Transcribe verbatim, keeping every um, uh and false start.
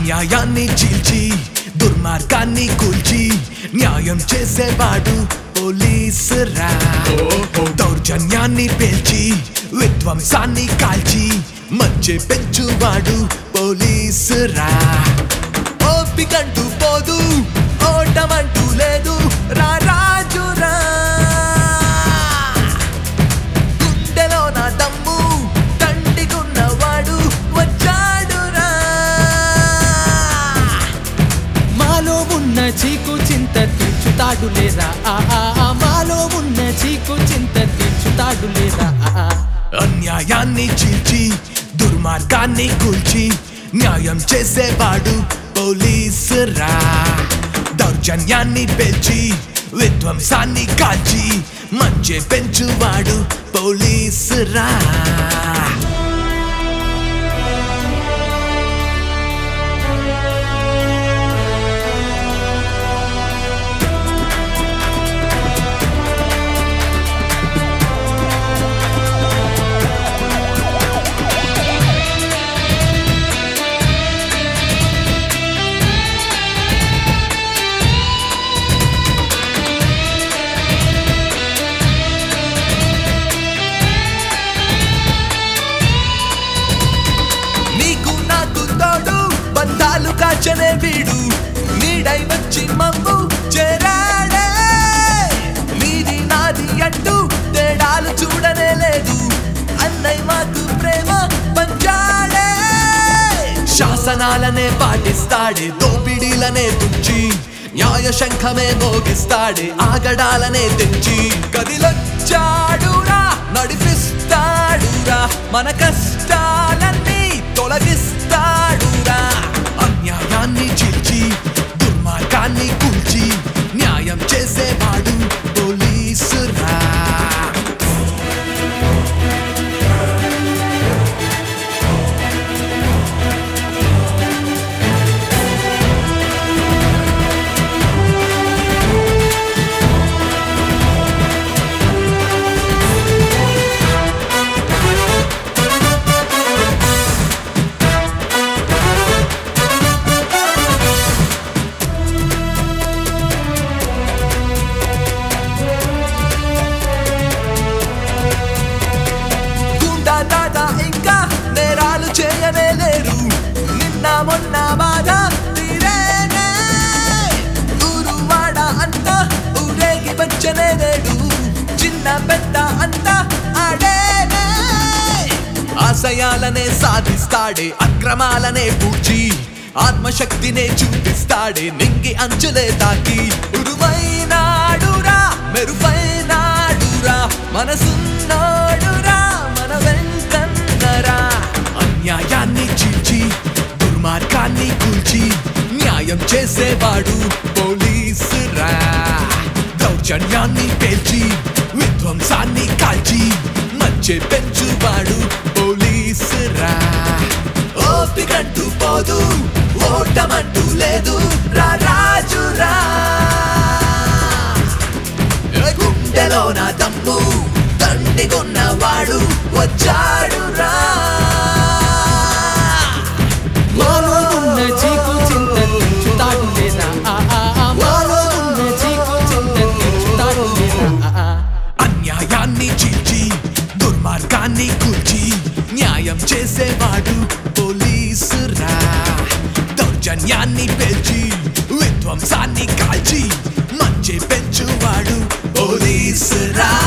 అన్యాయాన్ని చీల్చి దుర్మార్గాన్ని కూల్చి న్యాయం చేసేవాడు పోలీసురా. దౌర్జన్యాన్ని పేల్చి విధ్వంసాన్ని కాల్చి మధ్య పెంచువాడు పోలీసురా. ఓపికంటూ పోదు ఓటమంటూ లేదు రా రాజురా. గుండెలో నా దమ్ము తండికున్నవాడు వచ్చాడురా. మాలో ఉన్న చీకు చింత తీర్చుతాడు లేరా, మాలో ఉన్న చీకు చింత తీర్చుతాడు లేరా. అన్యాయాన్ని చీల్చి దుర్మార్గాన్ని కూల్చి న్యాయం చేసేవాడు పోలీసురా. దౌర్జన్యాన్ని పేల్చి విధ్వంసాన్ని కాల్చి మంచి పెంచువాడు పోలీసురా. బంధాలు కాచనే వీడు నీడై వచ్చి మమ్ము చేరాడే. నీది నాది అంటూ తేడాలు చూడనే లేదు అన్నయ్య మాకు ప్రేమ పంచాడే. శాసనాలనే పాటిస్తాడే దోపిడీలనే తుంచి న్యాయ శంఖమే మోగిస్తాడే ఆగడాలనే తెంచి. గదిలొచ్చాడురా నడిపిస్తాడురా మన కష్టాలన్నీ తొలగిస్తాడురా. అన్యాయాన్ని చీల్చి దుర్మార్గాన్ని కూల్చి న్యాయం చేసేవాడు పోలీసురా. దాదా ఇంకా నేరాలు చేయనే లేరు నిన్న మొన్న బాధ తీరేనే. ఊరువాడ అంత ఊరేగి వచ్చనే లేడు చిన్న పెద్ద అంత ఆడేనే. ఆశయాలనే సాధిస్తాడే అక్రమాలనే పూడ్చి ఆత్మశక్తినే చూపిస్తాడే నింగి అంచులే తాకి. ఉరువైనాడురా మెరుపైనాడురా మనసున్నోడురా మన వెంకన్నరా. అన్యాయాన్ని చీల్చి దుర్మార్గాన్ని కూల్చి న్యాయం చేసేవాడు పోలీసురా. దౌర్జన్యాన్ని పేల్చి విధ్వంసాన్ని కాల్చి మధ్య పెంచువాడు పోలీసురా. ఓపికంటూ పోదు ఓటమంటూ లేదు రా రాజురా. గుండెలో నా దమ్ము తండికున్నవాడు వచ్చాడురా. మాలో ఉన్న చీకు చింత తీర్చుతాడు లేరా, మాలో ఉన్న చీకు చింత తీర్చుతాడు లేరా. అన్యాయాన్ని చీల్చి దుర్మార్గాన్ని కూల్చి న్యాయం చేసేవాడు పోలీసురా. దౌర్జన్యాన్ని పేల్చి విధ్వంసాన్ని కాల్చి మంచి పెంచువాడు పోలీసురా.